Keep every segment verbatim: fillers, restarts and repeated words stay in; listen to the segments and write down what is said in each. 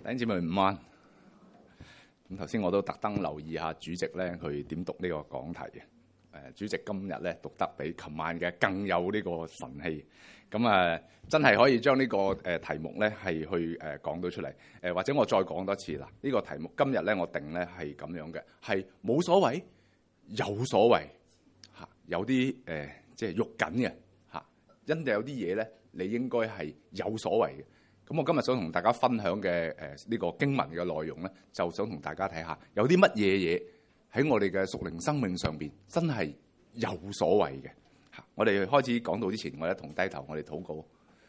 弟兄姊妹午安。咁頭先我都特登留意下主席咧，佢點讀呢個講題嘅。誒，主席今日咧讀得比琴晚嘅更有呢個神氣。咁啊，真係可以將呢個誒題目咧係去誒講到出嚟。誒，或者我再講多次啦。呢個題目今日咧我定咧係咁樣嘅，係冇所謂，有所謂嚇，有啲誒即係喐緊嘅嚇。因為有啲嘢咧，你應該係有所謂嘅。咁我今日想同大家分享嘅誒呢個經文嘅內容咧，就想同大家睇下有啲乜嘢嘢喺我哋嘅屬靈生命上邊真係有所謂嘅嚇。我哋開始講到之前，我哋一同低頭，我哋禱告。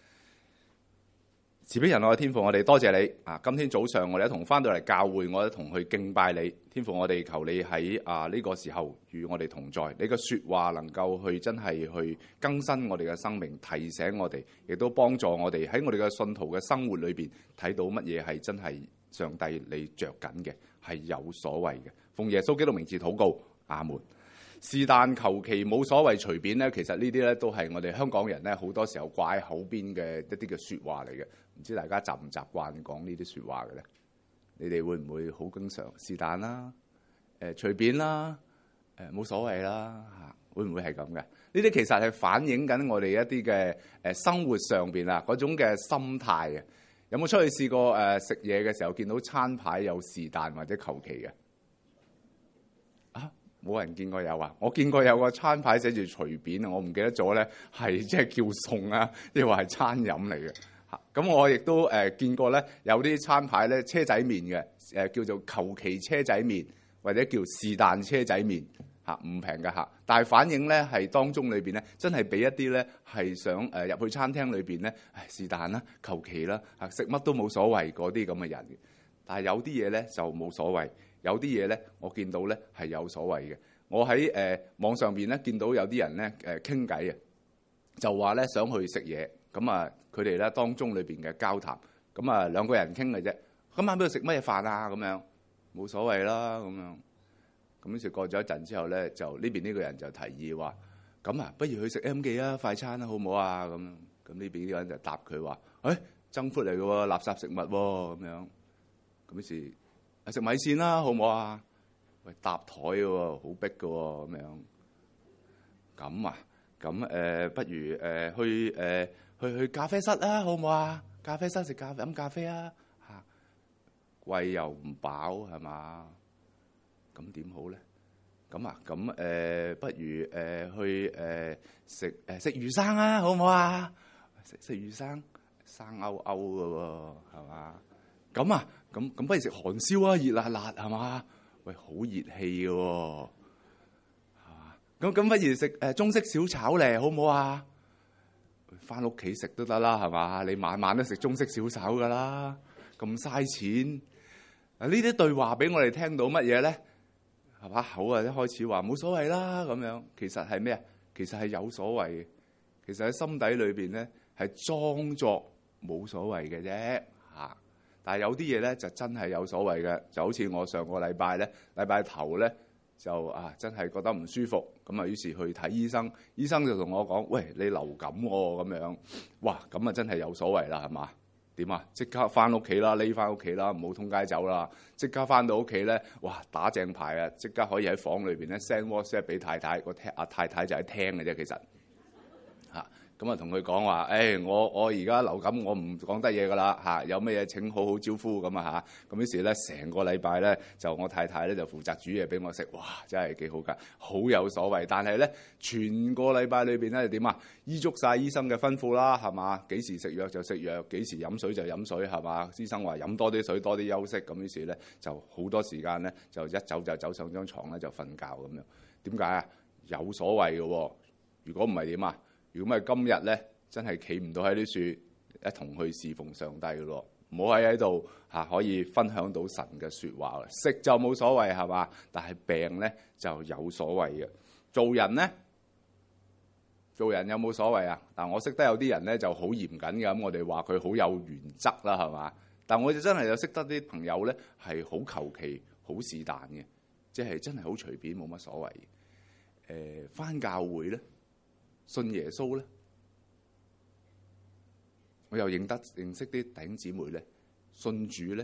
慈悲仁愛嘅天父，我哋多謝你啊！今天早上我哋一同翻到嚟教會，我哋一同去敬拜你。天父，我哋求你喺啊呢個時候與我哋同在，你嘅説話能夠去真係去更新我哋嘅生命，提醒我哋，亦都幫助我哋喺我哋嘅信徒嘅生活裏邊睇到乜嘢係真係上帝你着緊嘅，係有所謂嘅。奉耶穌基督名字禱告，阿門。是但求其冇所謂隨便咧，其實呢啲咧都係我哋香港人咧好多時候掛喺口邊嘅一啲嘅説話嚟嘅。唔知大家習唔習慣講呢啲説話嘅咧？你哋會唔會好經常是但啦、誒隨便啦、誒冇所謂啦嚇？會唔會係咁嘅？呢啲其實係反映緊我哋一啲嘅誒生活上邊啊嗰種嘅心態嘅。有冇出去試過誒食嘢嘅時候見到餐牌有是但或者求其嘅？啊，冇人見過有啊！我見過有個餐牌寫住隨便啊，我唔記得咗咧，係即係叫餸啊，亦或係餐飲嚟嘅。咁我亦都誒見過咧，有啲餐牌咧車仔麵嘅，誒叫做求其車仔麵，或者叫是但車仔麵嚇，唔平嘅嚇。但係反映咧係當中裏邊咧，真係俾一啲咧係想誒入去餐廳裏邊咧，是但啦，求其啦嚇，食乜都冇所謂嗰啲咁嘅人。但係有啲嘢咧就冇所謂，有啲嘢咧我見到咧係有所謂嘅。我喺誒、呃、網上邊咧見到有啲人咧誒傾偈啊，就話咧想去食嘢。咁啊，佢哋咧當中裏邊嘅交談，咁啊兩個人傾嘅啫。今晚俾佢食乜嘢飯啊？咁樣冇所謂啦，咁樣。咁於是過咗一陣之後咧，就呢邊呢個人就提議話：咁啊，不如去食 M 記啊，快餐啦，好唔好啊？咁樣。咁呢邊呢個人就答佢話：誒、哎，增闊嚟嘅喎，垃圾食物喎，咁樣。咁於是食米線啦，好唔好啊？喂，搭台嘅喎，好逼嘅喎，咁樣。咁啊，咁誒、呃，不如誒、呃、去誒。呃去去咖啡室啊，好唔好啊？咖啡室食咖啡飲咖啡啊，嚇貴又唔飽係嘛？咁點好咧？咁啊，咁誒、呃，不如誒、呃、去誒食誒食魚生啊，好唔好啊？食食魚生生勾勾嘅喎，係嘛？咁啊，咁咁不如食韓燒啊，熱辣辣係嘛？喂，好熱氣嘅喎，係嘛？咁咁不如食誒中式小炒咧，好唔好啊？翻屋企食都得啦，係嘛？你晚晚都食中式小炒噶啦，咁嘥錢。啊，呢啲對話俾我哋聽到乜嘢咧？係嘛？口啊一開始話冇所謂啦，咁樣其實係咩啊？其實係有所謂嘅。其實喺心底裏邊咧係裝作冇所謂嘅啫嚇。但係有啲嘢咧就真係有所謂嘅，就好似我上個禮拜咧，禮拜頭咧。就啊，真係覺得唔舒服，咁啊，於是去睇醫生。醫生就同我講：喂，你流感喎，咁樣。哇，咁啊，真係有所謂啦，係嘛？點啊？即刻翻屋企啦，匿翻屋企啦，唔好通街走啦。即刻翻到屋企咧，哇，打正牌啊！即刻可以喺房裏邊咧 send WhatsApp 俾太太，個聽阿太太就係聽嘅啫，其實嚇。咁啊，同佢講話，誒，我我而家流感，我唔講得嘢噶啦嚇，有咩嘢請好好招呼咁啊嚇。咁於是咧，成個禮拜咧，就我太太咧就負責煮嘢俾我食，哇，真係幾好㗎，好有所謂。但係咧，全個禮拜裏邊咧點啊？依足晒醫生嘅吩咐啦，係嘛？幾時食藥就食藥，幾時飲水就飲水，係嘛？醫生話飲多啲水，多啲休息。咁於是咧，就好多時間咧，就一走就走上張床咧就瞓覺咁樣。點解啊？有所謂嘅喎。如果唔係點啊？如果唔係今日咧，真係企唔到喺啲樹，一同去侍奉上帝嘅咯。唔好喺喺度嚇，可以分享到神嘅説話。食就冇所謂係嘛，但係病咧就有所謂嘅。做人咧，做人有冇所謂啊？但我識得有啲人咧就好嚴謹嘅，咁我哋話佢好有原則啦，係嘛？但我哋真係有識得啲朋友咧係好求其、好是但嘅，即係真係好隨便，冇乜所謂。誒、呃，返教會咧。信耶穌咧，我又認得認識啲弟兄姊妹咧，信主咧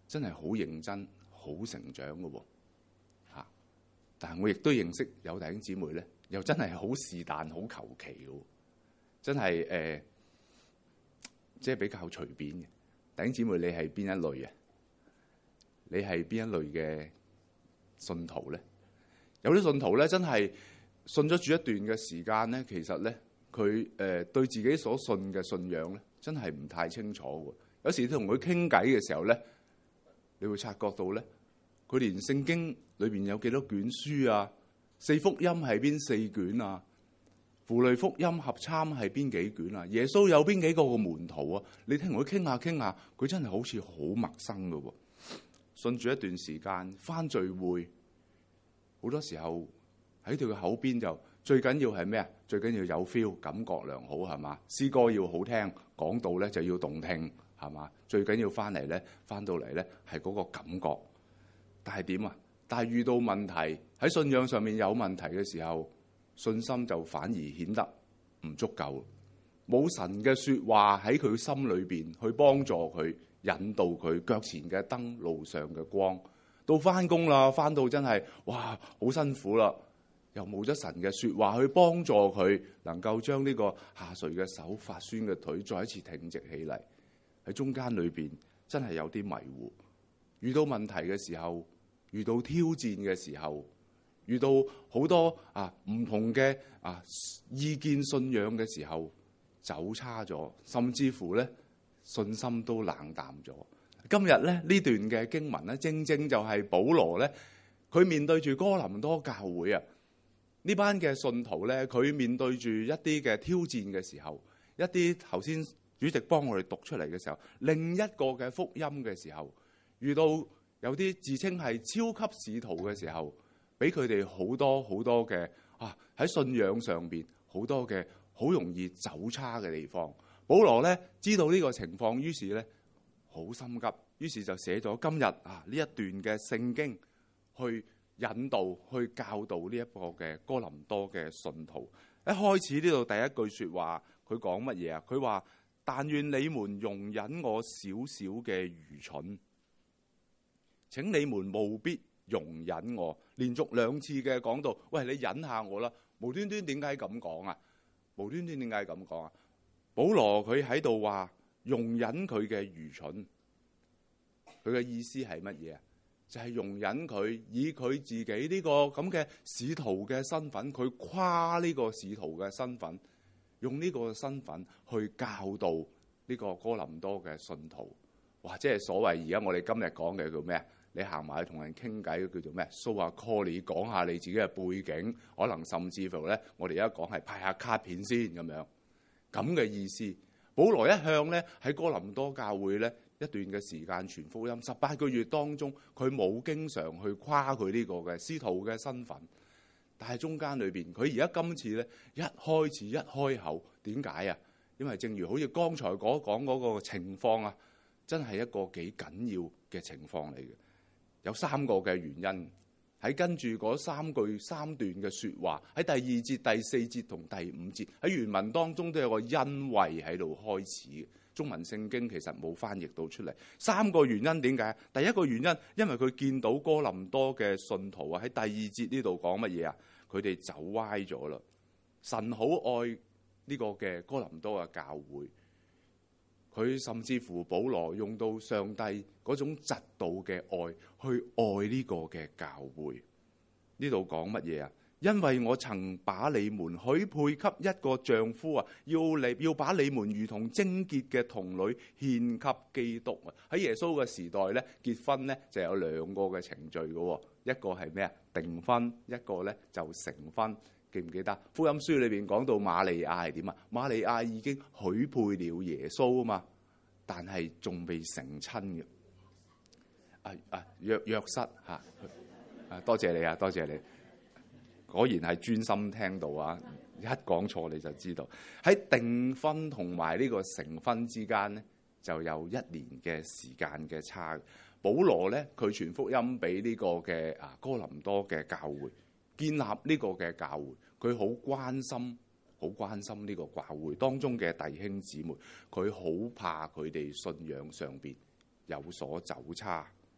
真係好認真、好成長嘅喎嚇。但係我亦都認識有弟兄姊妹咧，又真係好是但、好求其嘅，真係誒、呃，即係比較隨便嘅。弟兄姊妹，你係邊一類啊？你係邊一類嘅信徒咧？有啲信徒咧，真係信咗主一段嘅時間咧，其實咧佢誒對自己所信嘅信仰咧，真係唔太清楚嘅。有時同佢傾偈嘅時候咧，你會察覺到咧，佢連聖經裏邊有幾多卷書啊？四福音係邊四卷啊？符類福音合參係邊幾卷啊？耶穌有邊幾個個門徒啊？你聽佢傾下傾下，佢真係好似好陌生嘅喎。信住一段時間，返聚會好多時候喺佢嘅口邊就最緊要係咩啊？最緊要有 feel， 感覺良好係嘛？詩歌要好聽，講道咧就要動聽係嘛？最緊要返嚟咧，返到嚟咧係嗰個感覺。但係點啊？但係遇到問題喺信仰上面有問題嘅時候，信心就反而顯得唔足夠，冇神嘅説話喺佢心裏邊去幫助佢，引導佢腳前嘅燈，路上嘅光。到返工啦，返到真係哇好辛苦啦，又冇咗神嘅説話去幫助佢，能夠將呢個下垂嘅手、發酸嘅腿再一次挺直起嚟。喺中間裏邊真係有啲迷糊，遇到問題嘅時候，遇到挑戰嘅時候，遇到好多啊唔同嘅啊意見信仰嘅時候，走差咗，甚至乎咧信心都冷淡咗。今日咧呢段嘅經文咧，正正就係保羅咧，佢面對住哥林多教會啊，呢班嘅信徒咧，佢面對住一啲嘅挑戰嘅時候，一啲頭先主席幫我哋讀出嚟嘅時候，另一個嘅福音嘅時候，遇到有啲自稱係超級使徒嘅時候，俾佢哋好多好多嘅啊喺信仰上邊好多嘅好容易走差嘅地方。保羅咧知道呢個情況，於是咧好心急，於是就寫咗今日啊呢一段嘅聖經去引導、去教導呢一個嘅哥林多嘅信徒。一開始呢度第一句説話，佢講乜嘢啊？佢話：但願你們容忍我少少嘅愚蠢，請你們務必容忍我。連續兩次嘅講到，喂，你忍下我啦！無端端點解咁講啊？無端端點解咁講啊？保羅佢喺度話容忍佢嘅愚蠢，佢嘅意思係乜嘢啊？就係、是、容忍佢以佢自己呢個咁嘅使徒嘅身份，佢誇呢個使徒嘅身份，用呢個身份去教導呢個哥林多嘅信徒，或者係所謂而家我哋今日講嘅叫咩啊？你行埋去同人傾偈叫做咩 ？show 下 call 你講下你自己嘅背景，可能甚至乎咧，我哋而家講係派下卡片先咁樣咁嘅意思。保羅一向咧喺哥林多教會咧一段嘅時間傳福音，十八個月當中，佢冇經常去誇佢呢個嘅使徒嘅身份。但係中間裏邊，佢而家今次咧一開始一開口，點解啊？因為正如好似剛才講講嗰個情況啊，真係一個幾緊要嘅情況嚟嘅。有三個嘅原因，喺跟住嗰三句三段嘅説話，喺第二節、第四節同第五節喺原文當中都有個因為喺度開始。中文聖經其實冇翻譯到出嚟。三個原因點解？第一個原因，因為佢見到哥林多嘅信徒啊，喺第二節呢度講乜嘢啊？佢哋走歪咗啦。神好愛呢個嘅哥林多嘅教會。佢甚至乎保羅用到上帝嗰種嫉妒嘅愛去愛呢個嘅教會。呢度講乜嘢啊？因為我曾把你們許配給一個丈夫啊，要你要把你們如同貞潔嘅童女獻給基督啊。喺耶穌嘅時代咧，結婚咧就有兩個嘅程序嘅，一個係咩啊？訂婚，一個咧就成婚。記唔記得福音書裏邊講到瑪利亞係點啊？瑪利亞已經許配了耶穌啊嘛，但係仲未成親嘅。啊啊約約瑟嚇，啊多謝你啊，多謝你，果然係專心聽到啊！一講錯你就知道。喺訂婚同埋呢個成婚之間咧，就有一年嘅時間嘅差。保羅咧，佢傳福音俾呢個嘅啊哥林多嘅教會。建立呢個嘅教會，佢好關心，好關心呢個教會當中嘅弟兄姊妹，佢好怕佢哋信仰上邊有所走差。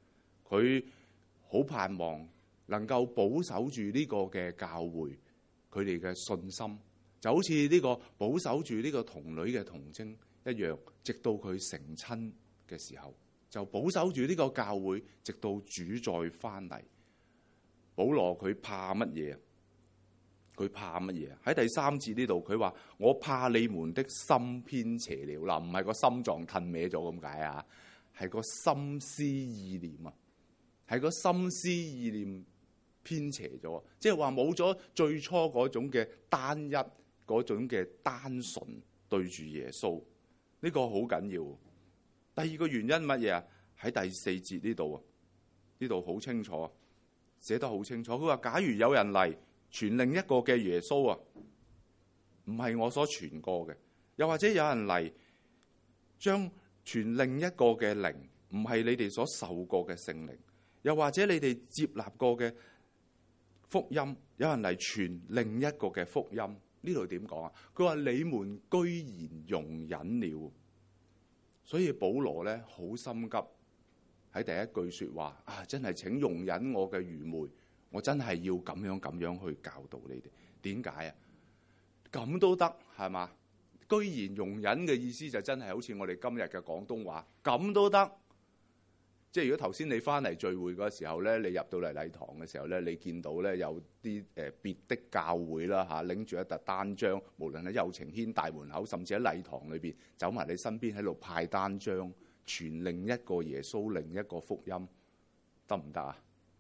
佢好盼望能夠保守住呢個嘅教會，佢哋嘅信心就好似呢個保守住呢個童女嘅童貞一樣，直到佢成親嘅時候，就保守住呢個教會，直到主再翻嚟。保羅佢怕乜嘢？佢怕乜嘢？喺第三節呢度佢話：我怕你們的心偏邪了。嗱，唔係個心臟褪歪咗咁解啊，係個心思意念啊，係個心思意念偏邪咗，即係話冇咗最初嗰種嘅單一嗰種嘅單純對住耶穌，呢個好緊要。第二個原因乜嘢啊？喺第四節呢度啊，呢度好清楚，寫得好清楚。佢話：假如有人嚟傳另一個嘅耶穌啊，唔係我所傳過嘅；又或者有人嚟將傳另一個嘅靈，唔係你哋所受過嘅聖靈；又或者你哋接納過嘅福音，有人嚟傳另一個嘅福音。呢度點講啊？佢話你們居然容忍了，所以保羅咧好心急喺第一句說話啊，真係請容忍我嘅愚昧。我真係要咁樣咁樣去教導你哋，點解啊？咁都得係嘛？居然容忍嘅意思就真係好似我哋今日嘅廣東話，咁都得。即係如果頭先你翻嚟聚會嗰時候咧，你入到嚟禮堂嘅時候咧，你見到咧有啲誒別的教會啦嚇，拎住一沓單張，無論喺右晴軒大門口，甚至喺禮堂裏邊走埋你身邊喺度派單張，傳另一個耶穌，另一個福音，得唔得啊？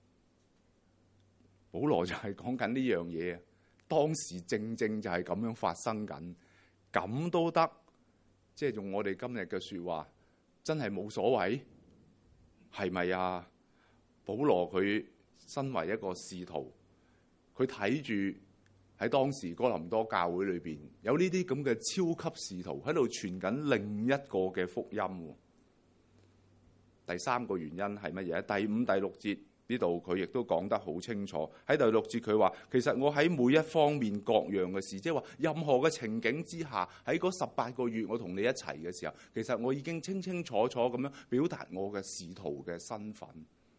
保羅就係講緊呢樣嘢，當時正正就係咁樣發生緊，咁都得，即係用我哋今日嘅説話，真係冇所謂，係咪啊？保羅佢身為一個使徒，佢睇住喺當時哥林多教會裏邊有呢啲咁嘅超級使徒喺度傳緊另一個嘅福音。第三個原因係乜嘢？第五、第六節。呢度佢亦都講得好清楚。喺第六節佢話：其實我喺每一方面各樣嘅事，即係話任何嘅情景之下，喺嗰十八個月我同你一齊嘅時候，其實我已經清清楚楚咁樣表達我嘅使徒嘅身份。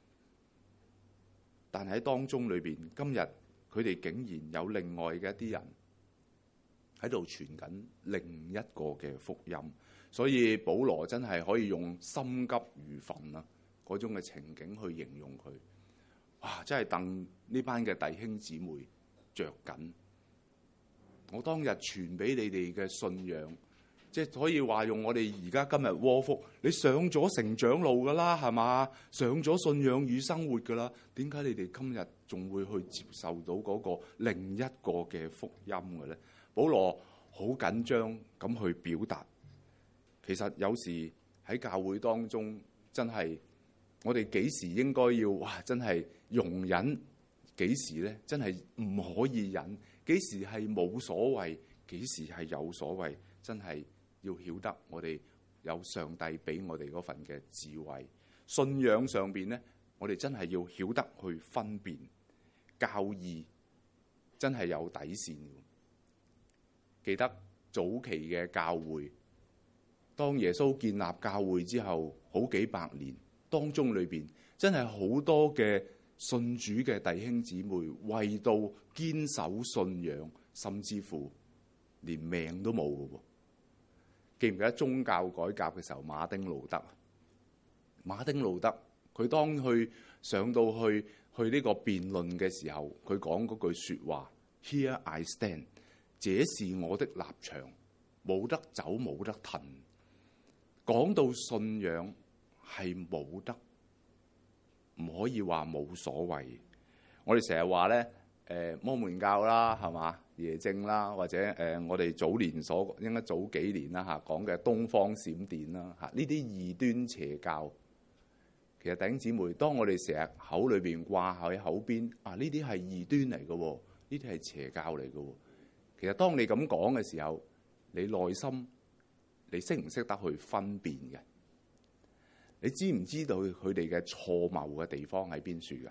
但喺當中裏邊，今日佢哋竟然有另外嘅一啲人喺度傳緊另一個嘅福音，所以保羅真係可以用心急如焚啊嗰種嘅情景去形容佢。哇！真係戥呢班嘅弟兄姊妹着緊。我當日傳俾你哋嘅信仰，即係可以話用我哋而家今日窩福，你上咗成長路㗎啦，係嘛？上咗信仰與生活㗎啦。點解你哋今日仲會去接受到嗰個另一個嘅福音嘅咧？保羅好緊張咁去表達。其實有時喺教會當中，真係我哋幾時應該要哇？真係容忍，幾時咧？真係唔可以忍。幾時係冇所謂？幾時係有所謂？真係要曉得，我哋有上帝俾我哋嗰份嘅智慧。信仰上邊咧，我哋真係要曉得去分辨。教義真係有底線。記得早期嘅教會，當耶穌建立教會之後，好幾百年當中裏邊，真係好多嘅信主嘅弟兄姊妹為到堅守信仰，甚至乎連命都冇嘅喎。記唔記得宗教改革嘅時候，馬丁路德？馬丁路德佢當去上到去去呢個辯論嘅時候，佢講嗰句説話 ：Here I stand， 這是我的立場，冇得走，冇得褪。講到信仰係冇得，唔可以話冇所謂。我哋成日話咧，誒摩門教啦，係嘛，耶正啦，或者誒我哋早年所應該早幾年啦嚇講嘅東方閃電啦嚇，呢啲異端邪教，其實弟兄姊妹，當我哋成日口裏邊掛喺口邊啊，呢啲係異端嚟嘅喎，呢啲係邪教嚟嘅喎。其實當你咁講嘅時候，你內心你識唔識得去分辨嘅？你知唔知道佢哋嘅錯謬嘅地方喺邊處嘅？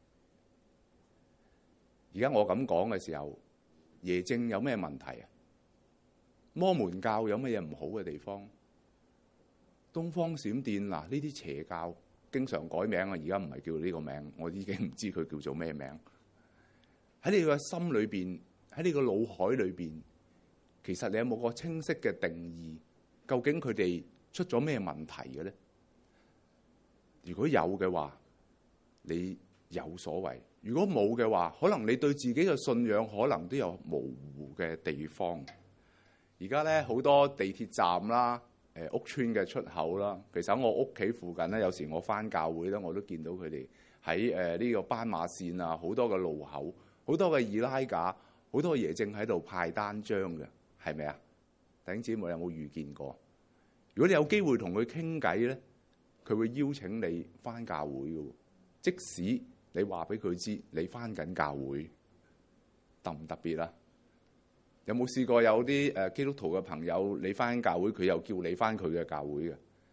而家我咁講嘅時候，耶正有咩問題啊？摩門教有乜嘢唔好嘅地方？東方閃電嗱，呢啲邪教經常改名啊，而家唔係叫呢個名，我已經唔知佢叫做咩名。喺你個心裏邊，喺你個腦海裏邊，其實你有冇個清晰嘅定義？究竟佢哋出咗咩問題嘅咧？如果有嘅話，你有所謂；如果冇嘅話，可能你對自己嘅信仰可能都有模糊嘅地方。而家咧好多地鐵站啦、誒屋邨嘅出口啦，其實喺我屋企附近咧，有時我返教會咧，我都見到佢哋喺誒呢個斑馬線啊，好多嘅路口，好多嘅易拉架，好多爺正喺度派單張嘅，係咪啊？弟兄姊妹有冇遇見過？如果你有機會同佢傾偈咧，佢會邀請你返教會嘅，即使你話俾佢知你返緊教會，特唔特別啊？有冇試過有啲誒基督徒嘅朋友，你返教會，佢又叫你返佢嘅教會嘅？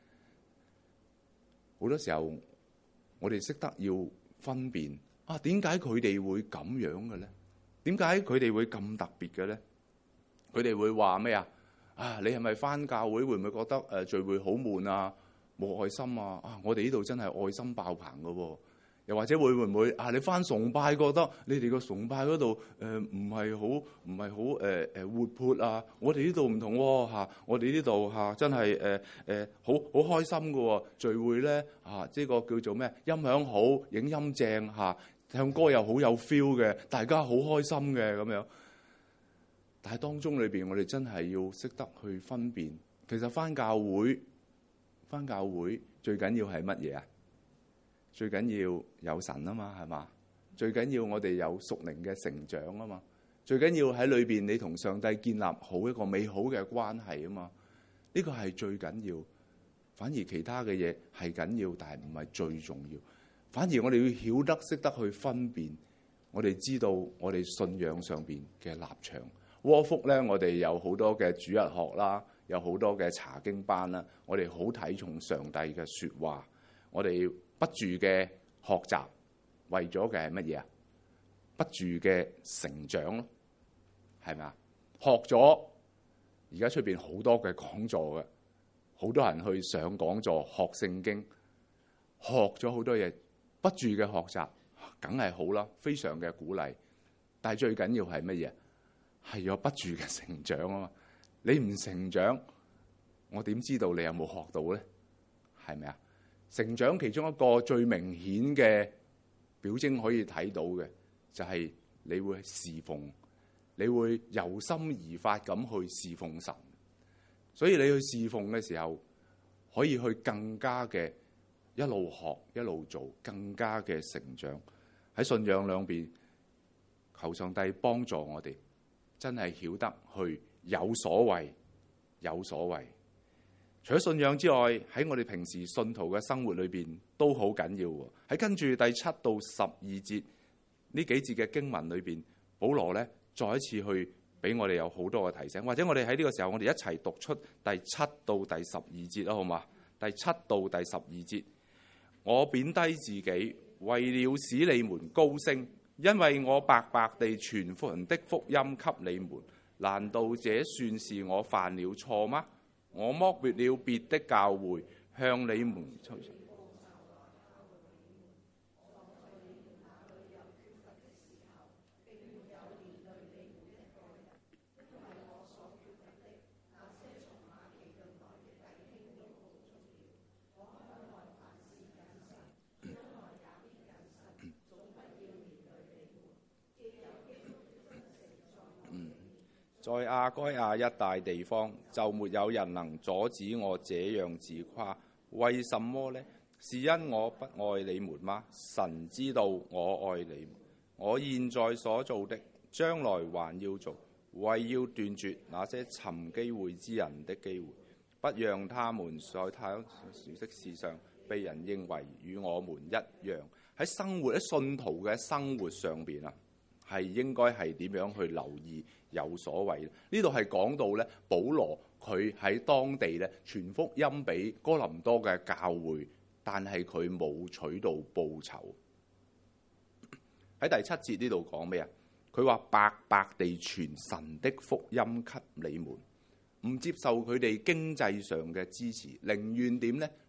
好多時候，我哋識得要分辨啊，點解佢哋會咁樣嘅咧？點解佢哋會咁特別嘅咧？佢哋會話咩啊？啊，你係咪返教會會唔會覺得誒聚會好悶啊？冇愛心啊！啊，我哋呢度真係愛心爆棚嘅喎。又或者會會唔會啊？你返崇拜覺得你哋個崇拜嗰度誒唔係好唔係好誒誒活潑啊？我哋呢度唔同喎嚇，我哋呢度嚇真係誒誒好好開心嘅喎。聚會咧嚇，呢個叫做咩？音響好，影音正嚇，唱歌又好有 feel 嘅，大家好開心嘅咁樣。但係當中裏邊，我哋真係要識得去分辨。其實返教會，返教會最緊要係乜嘢啊？最緊要有神啊嘛，係嘛？最緊要我哋有屬靈嘅成長啊嘛。最緊要喺裏邊你同上帝建立好一個美好嘅關係啊嘛。呢個係最緊要。反而其他嘅嘢係緊要，但係唔係最重要。反而我哋要曉得識得去分辨。我哋知道我哋信仰上邊嘅立場。窩福咧，我哋有好多嘅主日學啦，有好多嘅查經班啦。我哋好睇重上帝嘅説話，我哋不住嘅學習，為咗嘅係乜嘢啊？不住嘅成長咯，係咪啊？學咗而家出邊好多嘅講座嘅，好多人去上講座學聖經，學咗好多嘢，不住嘅學習，梗係好啦，非常嘅鼓勵。但係最緊要係乜嘢？係有不住嘅成長啊嘛！你唔成長，我點知道你有冇學到咧？係咪啊？成長其中一個最明顯嘅表徵可以睇到嘅，就係你會侍奉，你會由心而發咁去侍奉神。所以你去侍奉嘅時候，可以去更加嘅一路學一路做，更加嘅成長。喺信仰兩邊，求上帝幫助我哋，真係曉得去有所謂，有所謂。除咗信仰之外，喺我哋平時信徒嘅生活裏邊都好緊要喎。喺跟住第七到十二節呢幾節嘅經文裏邊，保羅咧再一次去俾我哋有好多嘅提醒，或者我哋喺呢個時候，我哋一齊讀出第七到第十二節啦，好嘛？第七到第十二節，我貶低自己，為了使你們高升，因為我白白地傳福音的福音給你們，難道這算是我犯了錯嗎？我剝奪了別的教會，向你們吹。在亞該亞一帶地方，就沒有人能阻止我這樣自誇。為什麼呢？是因我不愛你們嗎？神知道我愛你們。我現在所做的，將來還要做，為要斷絕那些尋機會之人的機會，不讓他們在他熟悉的事上被人認為與我們一樣。喺生活喺信徒嘅生活上邊啊，係應該係點樣去留意有所謂？呢度係講到咧，保羅佢喺當地咧傳福音俾哥林多嘅教會，但係佢冇取到報酬。喺第七節呢度講咩啊？佢話白白地傳神的福音給你們，唔接受佢哋經濟上嘅支持，寧願點咧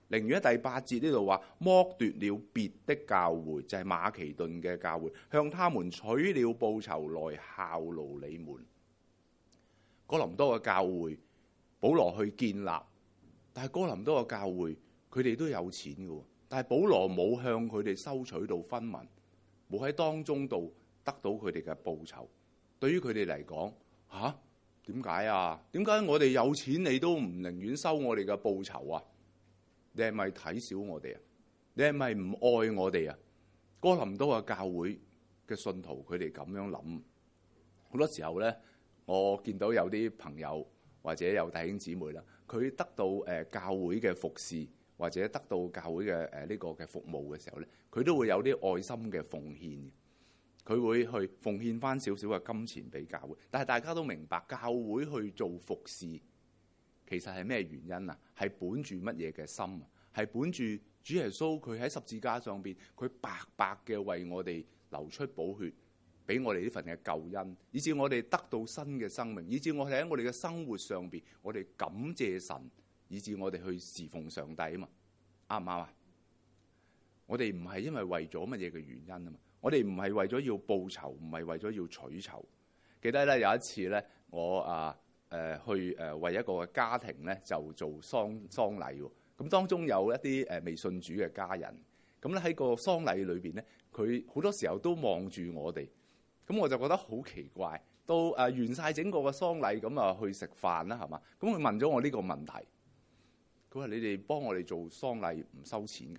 寧願喺第八節呢度話剝奪了別的教會，就係、是、馬其頓嘅教會，向他們取了報酬來效勞你們。哥林多嘅教會，保羅去建立，但係哥林多嘅教會佢哋都有錢嘅，但係保羅冇向佢哋收取到分文，冇喺當中度得到佢哋嘅報酬。對於佢哋嚟講，吓，點解啊？點解我哋有錢你都唔寧願收我哋嘅報酬啊？你係咪睇小我哋啊？你係咪唔愛我哋啊？哥林多嘅教會嘅信徒佢哋咁樣諗，好多時候咧，我見到有啲朋友或者有弟兄姊妹啦，佢得到誒教會嘅服侍或者得到教會嘅誒呢個嘅服務嘅時候咧，佢都會有啲愛心嘅奉獻，佢會去奉獻翻少少嘅金錢俾教會。但係大家都明白，教會去做服侍其實係咩原因啊？係本住乜嘢嘅心啊？係本住主耶穌佢喺十字架上邊，佢白白嘅為我哋流出寶血，俾我哋呢份嘅救恩，以至我哋得到新嘅生命，以至我哋喺我哋嘅生活上邊，我哋感謝神，以至我哋去侍奉上帝啊嘛，啱唔啱啊？我哋唔係因為為咗乜嘢嘅原因啊嘛，我哋唔係為咗要報酬，唔係為咗要取酬。記得咧有一次咧，我啊誒、呃、去誒為一個家庭咧就做喪喪禮喎，咁當中有一啲誒未信主嘅家人，咁咧喺個喪禮裏邊咧，佢好多時候都望住我哋。咁我就覺得好奇怪，到誒完晒整個嘅喪禮咁啊去食飯啦，係嘛？咁佢問咗我呢個問題，佢話：你哋幫我哋做喪禮唔收錢㗎？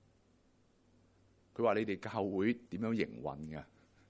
佢話：你哋教會點樣營運㗎？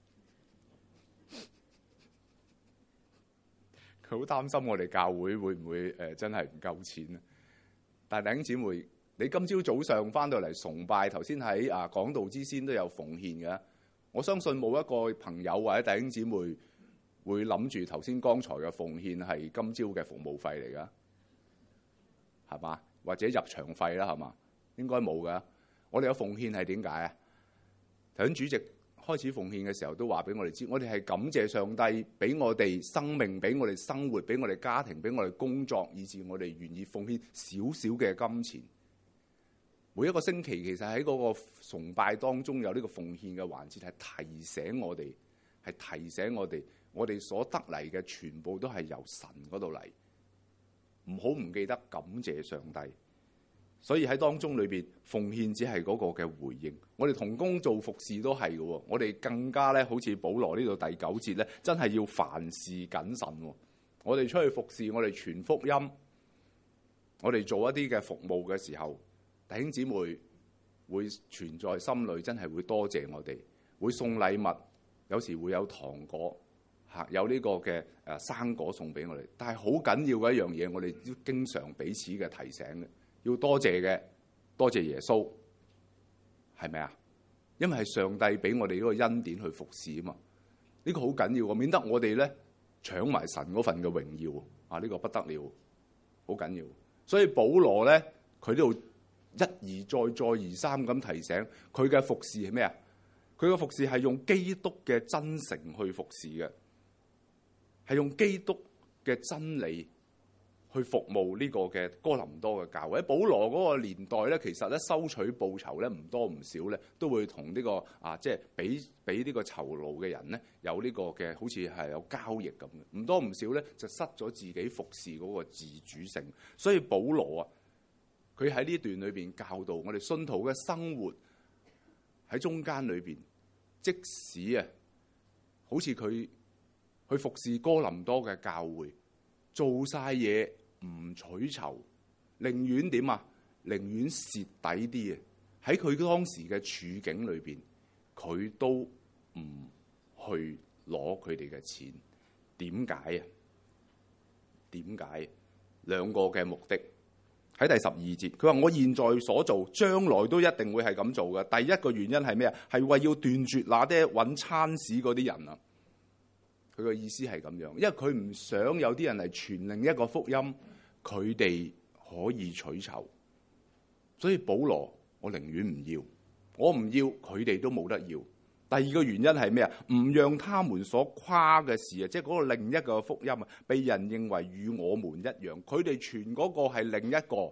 佢好擔心我哋教會會唔會誒真係唔夠錢啊？但係弟兄姊妹，你今朝早上翻到嚟崇拜，頭先喺啊講道之先都有奉獻嘅。我相信冇一個朋友或者弟兄姊妹會諗住頭先剛才嘅奉獻係今朝嘅服務費嚟㗎，係嘛？或者入場費啦，係嘛？應該冇㗎。我哋嘅奉獻係點解啊？頭先主席開始奉獻嘅時候都話俾我哋知，我哋係感謝上帝俾我哋生命，俾我哋生活，俾我哋家庭，俾我哋工作，以至我哋願意奉獻少少嘅金錢。每一個星期其實喺嗰個崇拜當中有呢個奉獻嘅環節，係提醒我哋，係提醒我哋，我哋所得嚟嘅全部都係由神嗰度嚟，唔好唔記得感謝上帝。所以喺當中裏邊，奉獻只係嗰個嘅回應。我哋同工做服侍都係嘅，我哋更加咧，好似保羅呢度第九節咧，真係要凡事謹慎。我哋出去服侍，我哋傳福音，我哋做一啲嘅服務嘅時候，弟兄姊妹會存在心裏，真係會多謝我哋，會送禮物，有時會有糖果，嚇有呢個嘅誒生果送俾我哋。但係好緊要嘅一樣嘢，我哋都經常彼此嘅提醒嘅，要多謝嘅，多謝耶穌，係咪啊？因為係上帝俾我哋呢個恩典去服侍啊嘛，呢個好緊要嘅，免得我哋咧搶埋神嗰份嘅榮耀啊！呢個不得了，好緊要。所以保羅咧，佢呢度一而再、再而三咁提醒佢嘅服侍係咩啊？佢嘅服侍係用基督嘅真誠去服侍嘅，係用基督嘅真理去服務呢個嘅哥林多嘅教會。喺保羅嗰個年代咧，其實咧收取報酬咧唔多唔少咧，都會同呢個啊，即係俾俾呢個酬勞嘅人咧有呢個嘅好似係有交易咁嘅，唔多唔少咧就失咗自己服侍嗰個自主性。所以保羅啊，佢喺呢段裏邊教導我哋信徒嘅生活喺中間裏邊，即使啊，好似佢去服侍哥林多嘅教會，做晒嘢唔取酬，寧願點啊？寧願蝕底啲啊！喺佢當時嘅處境裏邊，佢都唔去攞佢哋嘅錢。點解啊？點解？兩個嘅目的。喺第十二節，佢話：我現在所做，將來都一定會係咁做嘅。第一個原因係咩啊？係為要斷絕那啲揾餐屎嗰啲人啊！佢個意思係咁樣，因為佢唔想有啲人嚟傳另一個福音，佢哋可以取酬。所以保羅，我寧願唔要，我唔要，佢哋都冇得要。第二個原因係咩啊？唔讓他們所誇嘅事啊，即係嗰個另一個福音啊，被人認為與我們一樣。佢哋傳嗰個係另一個，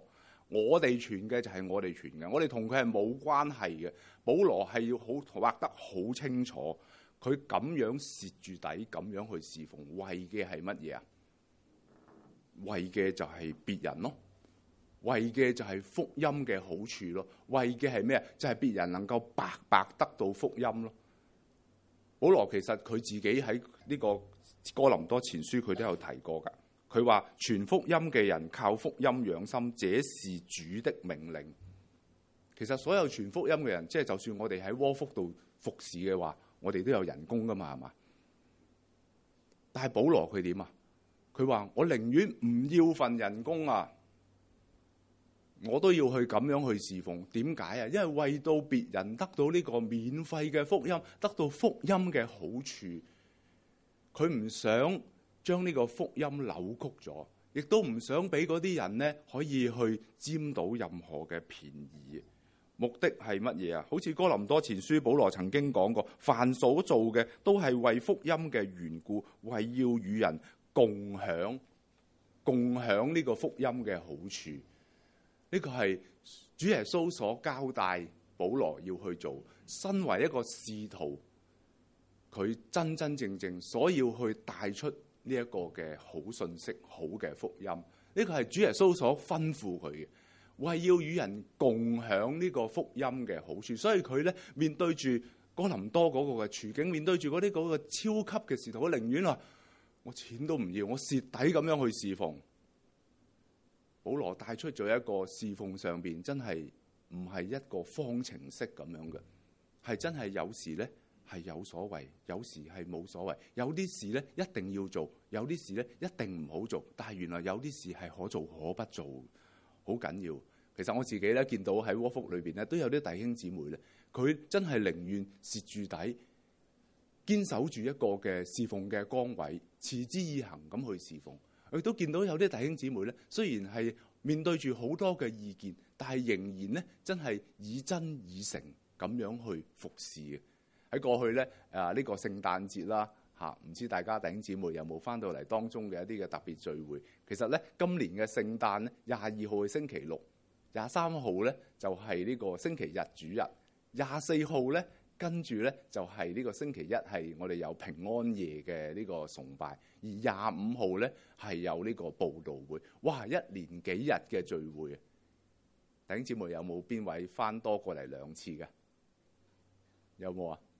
我哋傳嘅就係我哋傳嘅，我哋同佢係冇關係嘅。保羅係要好畫得好清楚，佢咁樣蝕住底咁樣去侍奉，為嘅係乜嘢啊？為嘅就係別人咯，為嘅就係福音嘅好處咯，為嘅係咩啊？就係別人能夠白白得到福音咯。保羅其實佢自己喺呢個哥林多前書佢都有提過㗎。佢話傳福音嘅人靠福音養心，這是主的命令。其實所有傳福音嘅人，即係就算我哋喺窩福度服侍嘅話，我哋都有人工㗎嘛，係嘛？但係保羅佢點啊？佢話我寧願唔要份人工啊，我都要去咁樣去侍奉。點解啊？因為為到別人得到呢個免費嘅福音，得到福音嘅好處，佢唔想將呢個福音扭曲咗，亦都唔想俾嗰啲人呢可以去佔到任何嘅便宜。目的係乜嘢啊？好似哥林多前書保羅曾經講過，凡所做嘅都係為福音嘅緣故，為要與人共享共享呢個福音嘅好處。呢個係主耶穌所交代保羅要去做，身為一個使徒，佢真真正正所要去帶出呢一個嘅好信息、好嘅福音。呢個係主耶穌所吩咐佢嘅，為要與人共享呢個福音嘅好處。所以佢咧面對住哥林多嗰個嘅處境，面對住嗰啲嗰個超級嘅使徒，佢寧願話我錢都唔要，我蝕底咁樣去侍奉。保羅帶出咗一個侍奉上邊真係唔係一個方程式咁樣嘅，係真係有時咧係有所謂，有時係冇所謂，有啲事咧一定要做，有啲事咧一定唔好做。但係原來有啲事係可做可不做，好緊要。其實我自己咧見到喺窩福裏邊咧都有啲弟兄姊妹咧，佢真係寧願蝕住底，堅守住一個嘅侍奉嘅崗位，持之以恆咁去侍奉。我亦都見到有啲弟兄姊妹咧，雖然係面對住好多嘅意見，但係仍然咧真係以真以誠咁樣去服侍嘅。喺過去咧啊呢個聖誕節啦嚇，唔知大家弟兄姊妹有冇翻到嚟當中嘅一啲嘅特別聚會？其實咧今年嘅聖誕咧廿二號係星期六，廿三號咧就係呢個星期日主日，廿四號咧跟住咧就係呢個星期一係我哋有平安夜嘅呢個崇拜，而廿五號咧係有呢個佈道會。哇！一連幾日嘅聚會，弟兄姊妹有冇邊位翻多過嚟兩次嘅？有冇啊？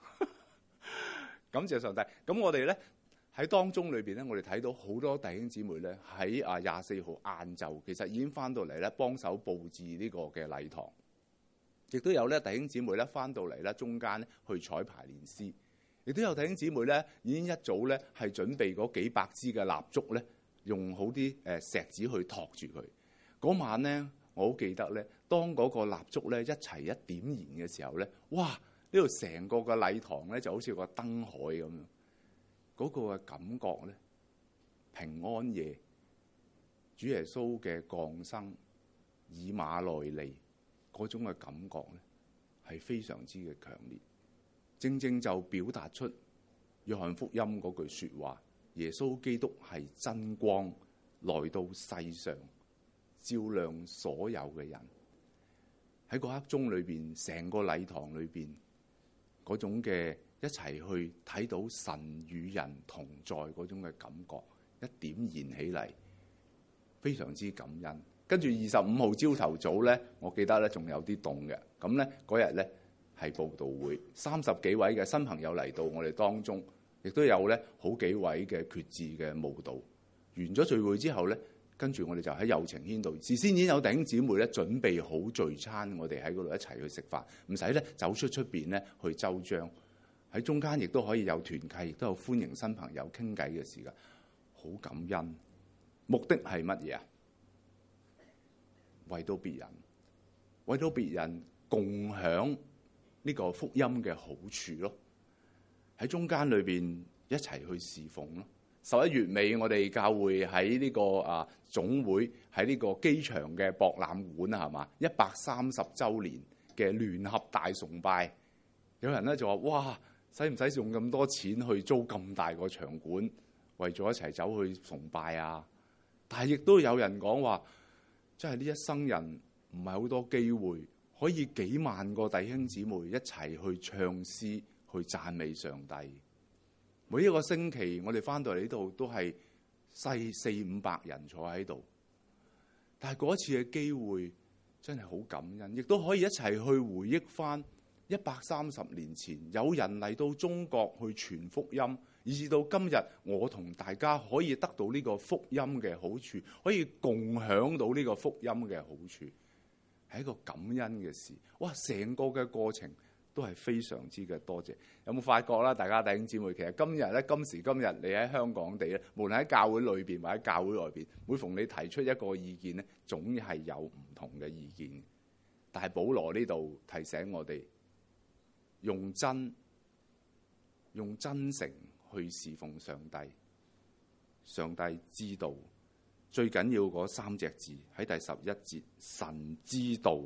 感謝上帝。咁我哋咧喺當中裏邊咧，我哋睇到好多弟兄姊妹咧喺啊廿四號晏晝，其實已經翻到嚟咧幫手佈置呢個嘅禮堂。亦都有咧弟兄姊妹咧翻到嚟咧中間咧去彩排練詩，亦都有弟兄姊妹咧已經一早咧係準備嗰幾百支嘅蠟燭咧，用好啲誒石子去托住佢。嗰晚咧我好記得咧，當嗰個蠟燭咧一齊一點燃嘅時候咧，哇！呢度成個嘅禮堂咧就好似個燈海咁樣，嗰個嘅感覺咧，平安夜主耶穌嘅降生，以馬內利。嗰種嘅感覺咧係非常之嘅強烈，正正就表達出約翰福音嗰句説話：耶穌基督係真光來到世上，照亮所有嘅人。喺嗰刻鐘裏邊，成個禮堂裏邊嗰種嘅一齊去睇到神與人同在嗰種嘅感覺，一點燃起嚟，非常之感恩。跟住二十五號朝頭早咧，我記得咧仲有啲凍嘅。咁咧嗰日咧係佈道會，三十幾位嘅新朋友嚟到我哋當中，亦都有咧好幾位嘅決志嘅慕道。完咗聚會之後咧，跟住我哋就喺右晴軒度，事先已經有弟兄姊妹咧準備好聚餐，我哋喺嗰度一齊去食飯，唔使咧走出出邊咧去周章。喺中間亦都可以有團契，亦都有歡迎新朋友傾偈嘅時間，好感恩。目的係乜嘢啊？為到別人，為到別人共享呢個福音嘅好處咯。喺中間裏邊一齊去侍奉咯。十一月尾我哋教會喺呢個啊總會喺呢個機場嘅博覽館啊，係嘛，一百三十週年嘅聯合大崇拜。有人咧就話：哇，使唔使用咁多錢去租咁大個場館，為咗一齊走去崇拜啊？但係亦都有人講話， 真係呢一生人唔係好多機會，可以幾萬個弟兄姊妹一齊去唱詩，去讚美上帝。每一個星期我哋翻到嚟呢度都係細四五百人坐喺度，但係嗰一次嘅機會真係好感恩，亦都可以一齊去回憶翻一百三十年前有人嚟到中國去傳福音，以至到今日我同大家可以得到呢個福音嘅好處，可以共享到呢個福音嘅好處，係一個感恩嘅事。哇！成個嘅過程都係非常之嘅多謝。有冇發覺啦？大家弟兄姊妹，其實今日咧，今時今日你喺香港地咧，無論喺教會裏邊或者教會外邊，每逢你提出一個意見咧，總係有唔同嘅意見。但係保羅呢度提醒我哋，用真、用真誠去侍奉上帝。上帝知道，最緊要嗰三隻字喺第十一節，神知道，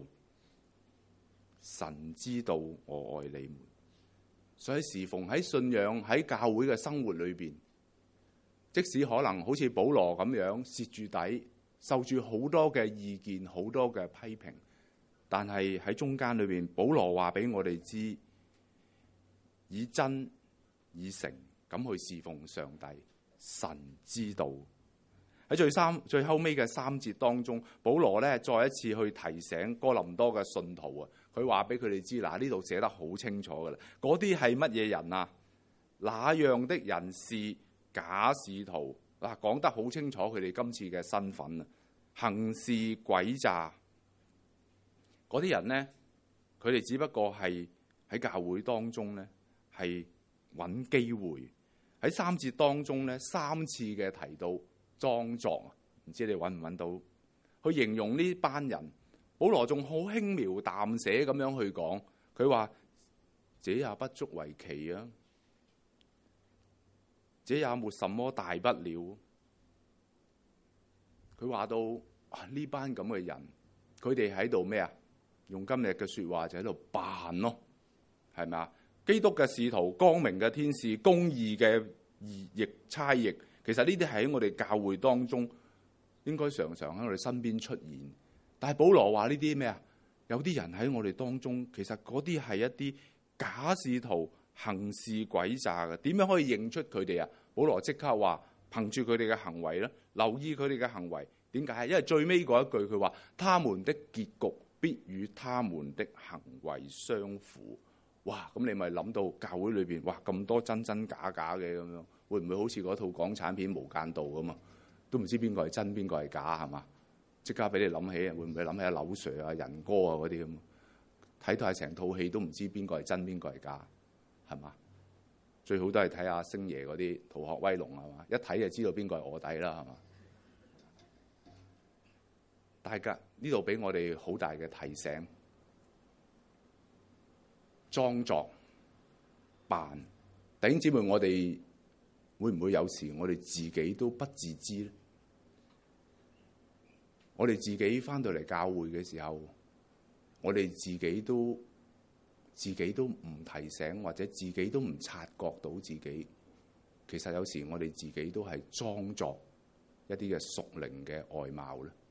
神知道我愛你們。所以侍奉喺信仰喺教會嘅生活裏邊，即使可能好似保羅咁樣蝕住底，受住好多嘅意見、好多嘅批評，但係喺中間裏邊，保羅話俾我哋知，以真以誠咁去侍奉上帝。神知道。喺最三最後尾嘅三節當中，保羅咧再一次去提醒哥林多嘅信徒啊，佢話俾佢哋知，嗱，呢度寫得好清楚噶啦，嗰啲係乜嘢人啊？那樣的人是假使徒，嗱，講得好清楚佢哋今次嘅身份啊，行事詭詐。嗰啲人呢，佢哋只不過係喺教會當中呢，係揾機會。喺三節當中呢，三次嘅提到裝作，唔知你揾唔揾到？去形容呢班人，保羅仲好輕描淡寫咁樣去講，佢話：這也不足為奇啊，這也沒什麼大不了。佢話到呢班咁嘅人，佢哋喺度咩啊？用今日嘅説話就喺度扮咯，係咪啊？基督嘅使徒、光明嘅天使、公義嘅義役差役，其實呢啲係喺我哋教會當中應該常常喺我哋身邊出現。但係保羅話呢啲咩啊？有啲人喺我哋當中，其實嗰啲係一啲假使徒，行事詭詐嘅。點樣可以認出佢哋啊？保羅即刻話：憑住佢哋嘅行為咧，留意佢哋嘅行為。點解？因為最尾嗰一句佢話：他們的結局必與他們的行為相符。哇！咁你咪諗到教會裏邊，哇，咁多真真假假嘅咁樣，會唔會好似嗰套港產片《無間道》咁啊？都唔知邊個係真邊個係假，係嘛？即刻俾你諗起，會唔會諗起阿柳 Sir 啊、仁哥啊嗰啲咁？睇到係成套戲都唔知邊個係真邊個係假，係嘛？最好都係睇下星爺嗰啲《逃學威龍》係嘛？一睇就知道邊個係臥底啦，係嘛？大家呢度俾我哋好大嘅提醒。裝作扮，弟兄姊妹，我哋會唔會有時我哋自己都不自知咧？我哋自己翻到嚟教會嘅時候，我哋自己都自己都唔提醒，或者自己都唔察覺到自己，其實有時我哋自己都係裝作一啲嘅屬靈嘅外貌咧。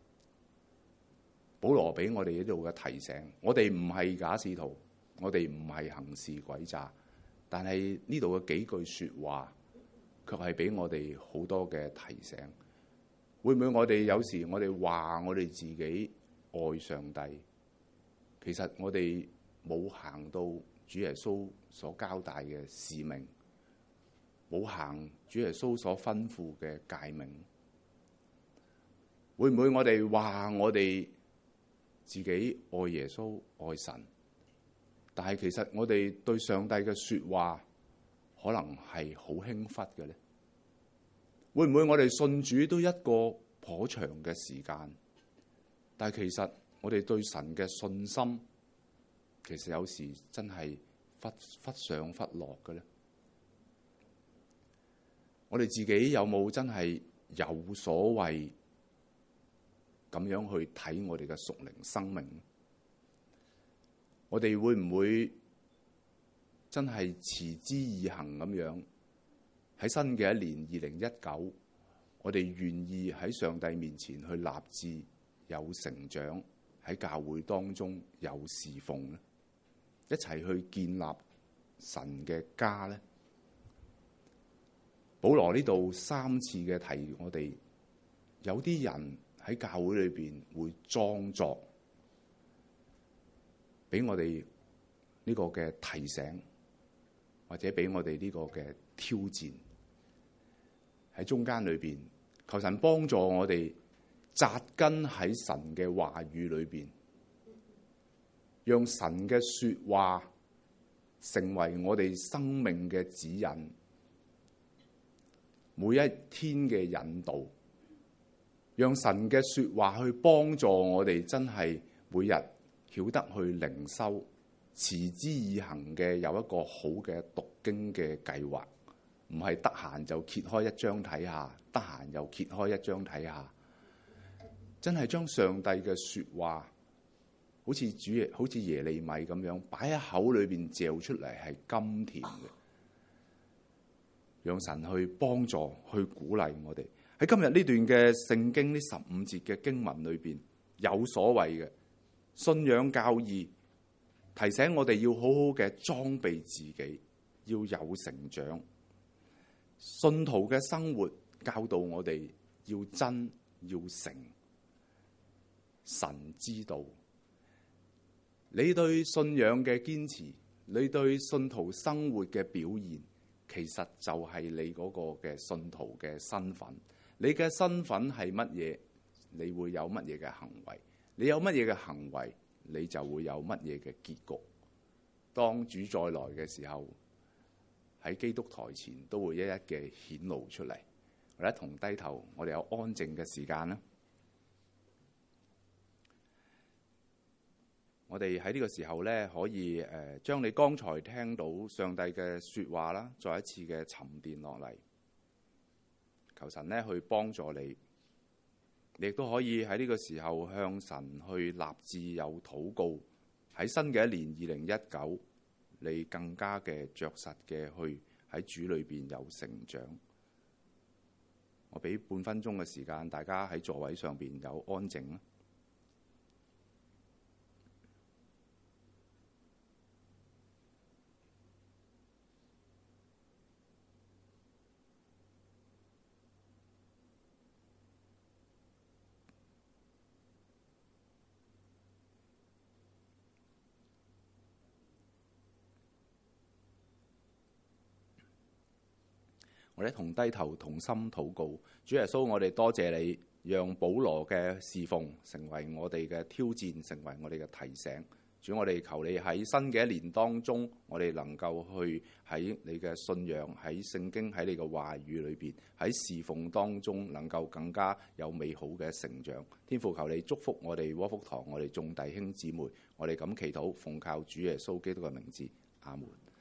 保羅俾我哋呢度嘅提醒，我哋唔係假使徒。我哋唔係行事詭詐，但係呢度嘅幾句説話，卻係俾我哋好多嘅提醒。會唔會我哋有時我哋話我哋自己愛上帝，其實我哋冇行到主耶穌所交代嘅使命，冇行主耶穌所吩咐嘅誡命？會唔會我哋話我哋自己愛耶穌愛神？但係其實我哋對上帝嘅説話可能係好輕忽嘅咧。會唔會我哋信主都一個頗長嘅時間，但係其實我哋對神嘅信心其實有時真係忽忽上忽落嘅咧？我哋自己有冇真係有所謂咁樣去睇我哋嘅屬靈生命？我哋會唔會真係持之以恆咁樣喺新嘅一年二零一九，我哋願意喺上帝面前去立志， 有成長，喺教會當中有侍奉咧，一齊去建立神嘅家咧。保羅呢度三次嘅提我哋，有啲人喺教會裏邊會裝作，俾我哋呢個嘅提醒，或者俾我哋呢個嘅挑戰，喺中間裏邊，求神幫助我哋扎根喺神嘅話語裏邊，讓神嘅說話成為我哋生命嘅指引，每一天嘅引導，讓神嘅說話去幫助我哋，真係每日曉得去靈修，持之以恆嘅有一個好嘅讀經嘅計劃，唔係得閒就揭開一章睇下，得閒又揭開一章睇下，真係將上帝嘅說話，好似主好似耶利米咁樣擺喺口裏邊嚼出嚟係甘甜嘅，讓神去幫助去鼓勵我哋。喺今日呢段嘅聖經呢十五節嘅經文裏邊，有所謂嘅信仰教義，提醒我哋要好好嘅裝備自己，要有成長。信徒嘅生活教導我哋要真要誠，神知道你對信仰嘅堅持，你對信徒生活嘅表現，其實就係你嗰個嘅信徒嘅身份。你嘅身份係乜嘢，你會有乜嘢嘅行為，你有乜嘢嘅行為，你就會有乜嘢嘅結局。當主再來嘅時候，喺基督台前都會一一嘅顯露出嚟。我哋一同低頭，我哋有安靜嘅時間啦。我哋喺呢個時候咧，可以誒將你剛才聽到上帝嘅説話啦，再一次嘅沉澱落嚟。求神咧去幫助你，你亦都可以喺呢個時候向神去立志有禱告。喺新嘅一年二零一九，你更加嘅着實嘅去喺主裏邊有成長。我俾半分鐘嘅時間，大家喺座位上邊有安靜啦。我哋同低頭同心禱告，主耶穌，我哋多謝你，讓保羅嘅侍奉成為我哋嘅挑戰，成為我哋嘅提醒。主，我哋求你喺新嘅一年當中，我哋能夠去喺你嘅信仰、喺聖經、喺你嘅話語裏邊，喺侍奉當中能夠更加有美好嘅成長。天父，求你祝福我哋窩福堂，我哋眾弟兄姊妹，我哋咁祈禱，奉靠主耶穌基督嘅名字，阿門。